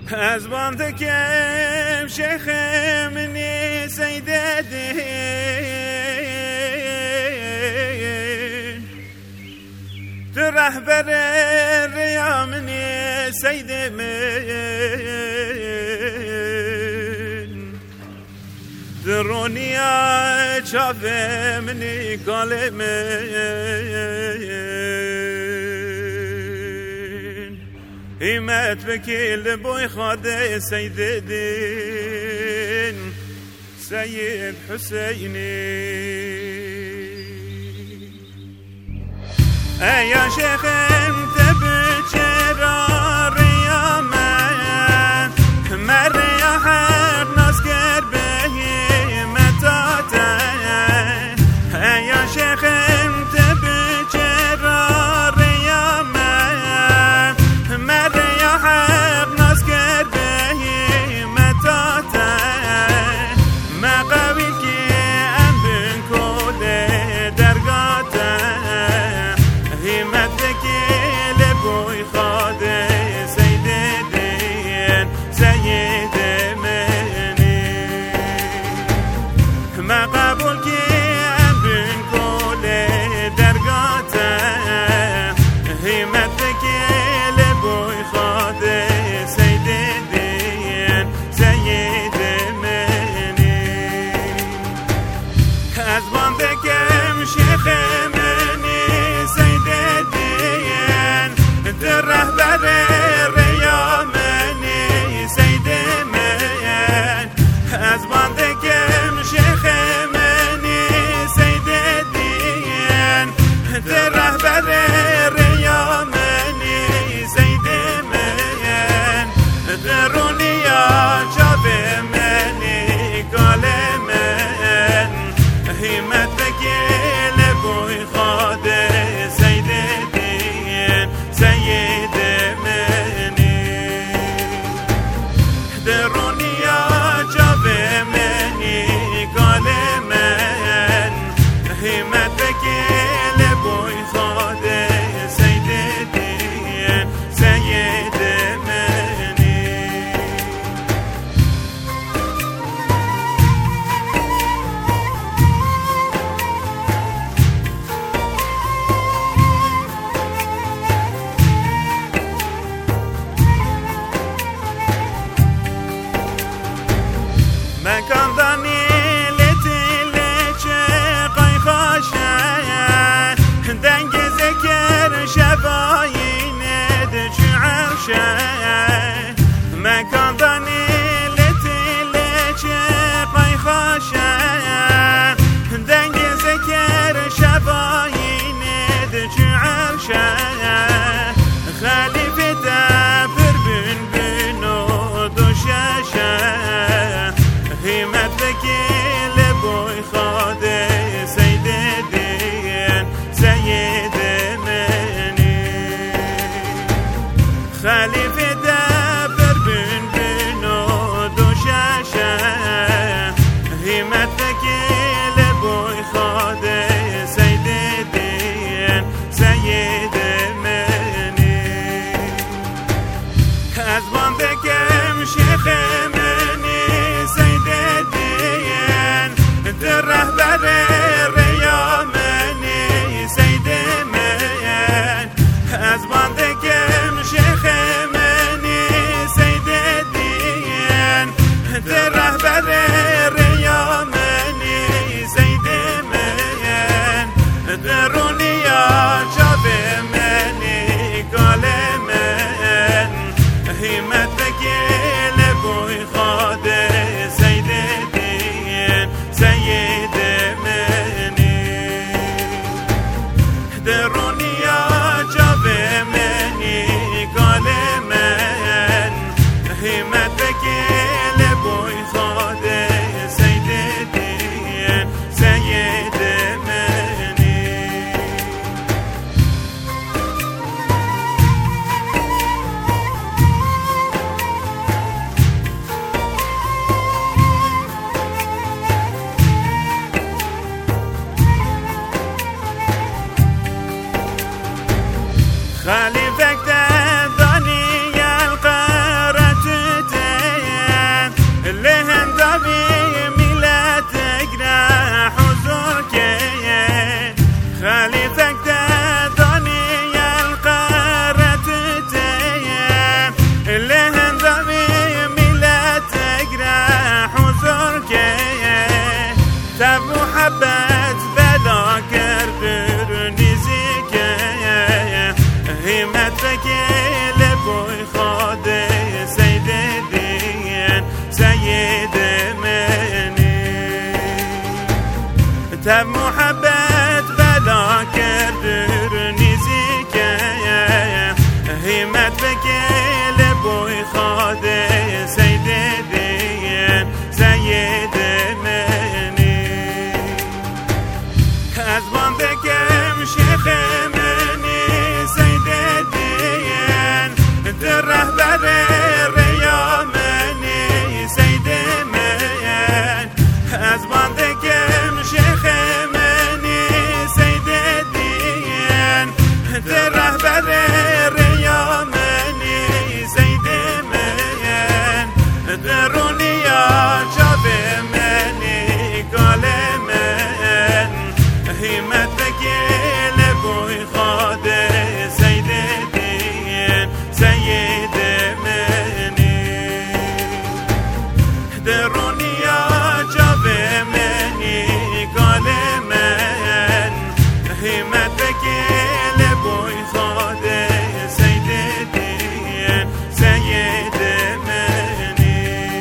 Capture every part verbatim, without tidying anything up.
از باندکم شیخ منی سیددین در رهبر ریا منی سید من درونیا چاف منی کال من همت بكيل بوي خاده سيد الدين سيد حسيني يا شيخ انت بجرار يا من مريح ناس قربه متاتا يا شيخ انت بجرار يا من مريح ناس قربه متاتا ما قويك ام بن كل درقاتا همتك لبوي خاده سيد الدين سيد مني ما قبولك ام بن كل درقاتا همتك لبوي خاده سيد الدين سيد مني از باندكم شيخ مني سيد الدين در رهبر ريا مني سيد من از باندكم شيخ مني سيد الدين در رهبر ريا مني سيد من درونيا جاب مني قال من همتك لبوي خاده سيد الدين سيد مني درونيا جاب مني قال من همتك لبوي خاده سيد الدين سيد مني من كان ظني دنگ ذکر شباین دجعشه مکان دانیل تیلچه قای خوشه دنگ ذکر شباین دجعشه خلیف دبر بن بنو دوششه همت بکیل بوی خاده سید الدین سيد مني خليف دبر بن بنو دوششه همتك لبوي خاده سيد الدين سيد مني از باندكم شيخ مني سيد الدين در رهبر ريا سيد من از باندكم شيخ من بگل بوی خود سید دین سید منی تب محبت بلا کردر نیزیکه همت بگل بوی خود سید دین سید منی از بان بگم شیخ منی سید دین در رهبر ریا منی سید من از بان بگم شیخ منی سید دین در رهبر ریا منی سید من درونیا جاب منی گال من همت بگل بوی خود سید دین سید منی درونیا جاب منی گال من همت بگل بوی خود سید دین سید منی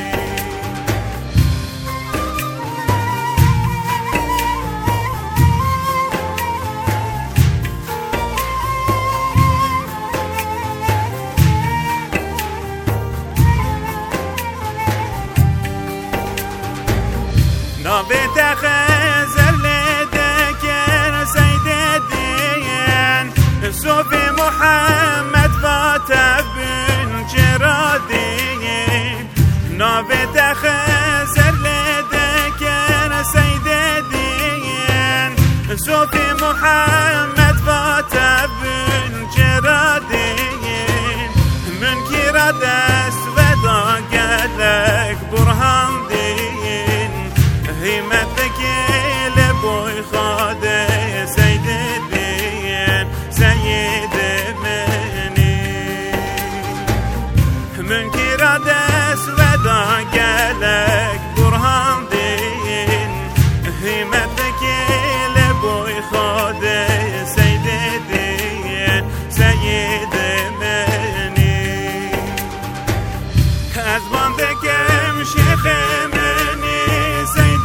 نابت خزل دکر سید دین صوفی محمد فاتح بن جرادین نابت خزل دکر سید دین صوفی محمد فاتح بن جرادین منکر دست ودا گلک برهان دین همت بگل بوی خود سید دین سید منی منکر دست ودا گلک برهان دین همت بگل بوی خود سید دین سید منی از بان بگم شیخ منی سید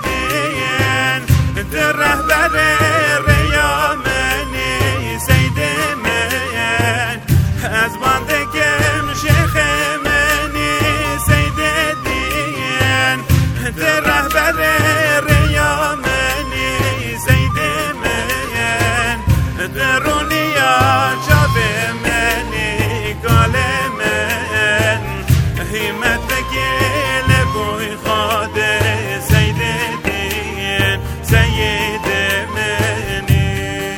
دین در رهبر ریا منی سید من از بان بگم شیخ منی سید دین در رهبر ریا منی سید من درونیا جاب منی گال من همت بگل بوی خود سید دین سید منی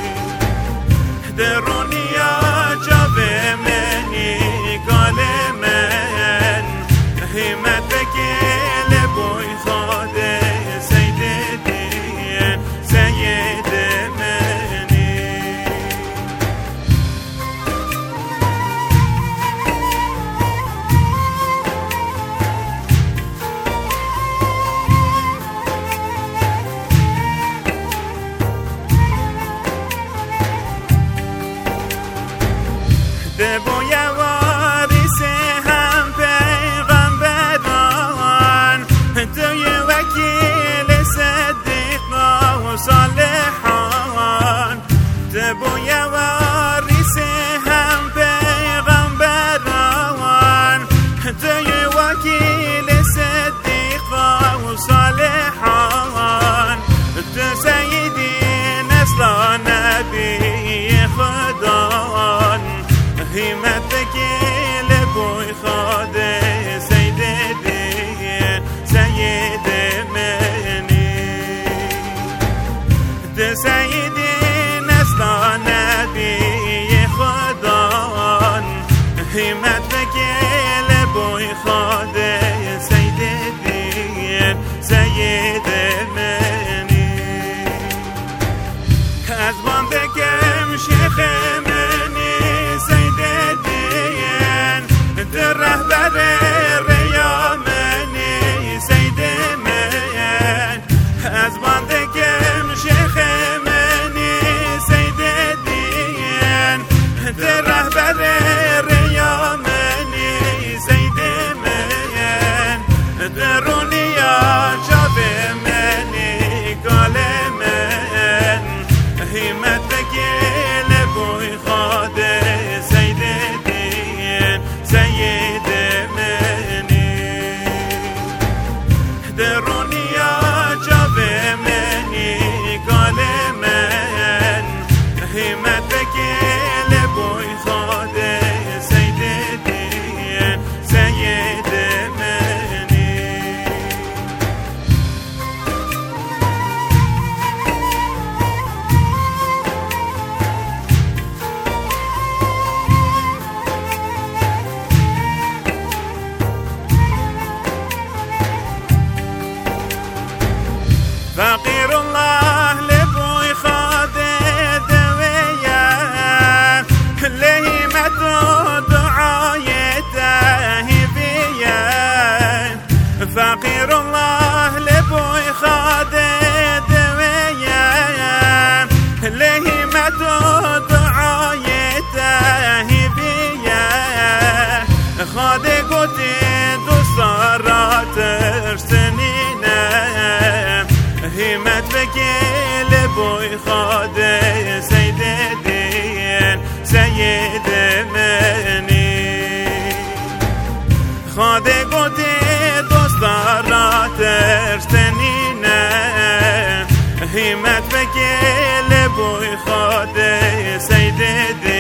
درونیا جاب منی گال من همت بگل بوی خود سید دین سید منی دبوی واریس هم پیغمبران توی وکیل صدیقا و صالحان دبوی واریس هم پیغمبران توی وکیل صدیقا و صالحان تو سیدی نسل نبی خدان همت بگل بوی خود سید دین سید منی تو سیدی نسل نبی خدان همت بگل بوی خود سید دین سید منی از بان بگم شیخ منی سید دین در رهبر ریا منی زید من درونیا جاب منی گال من همت بگل بوی خاد زید دین زید منی درونیا جاب منی گال من همت بگل بوی خاد زید دین زید منی فقیر الله لبوی خاد دویه لهیمت و دعای تهیبیه فقیر الله لبوی خاد دویه لهیمت و دعای تهیبیه خاد گوتی دوستارا ترسنینه همت بگل بوی خاد زید دین زید منی خاد گوتی دوستارا ترسنینه همت بگل بوی خاد زید دین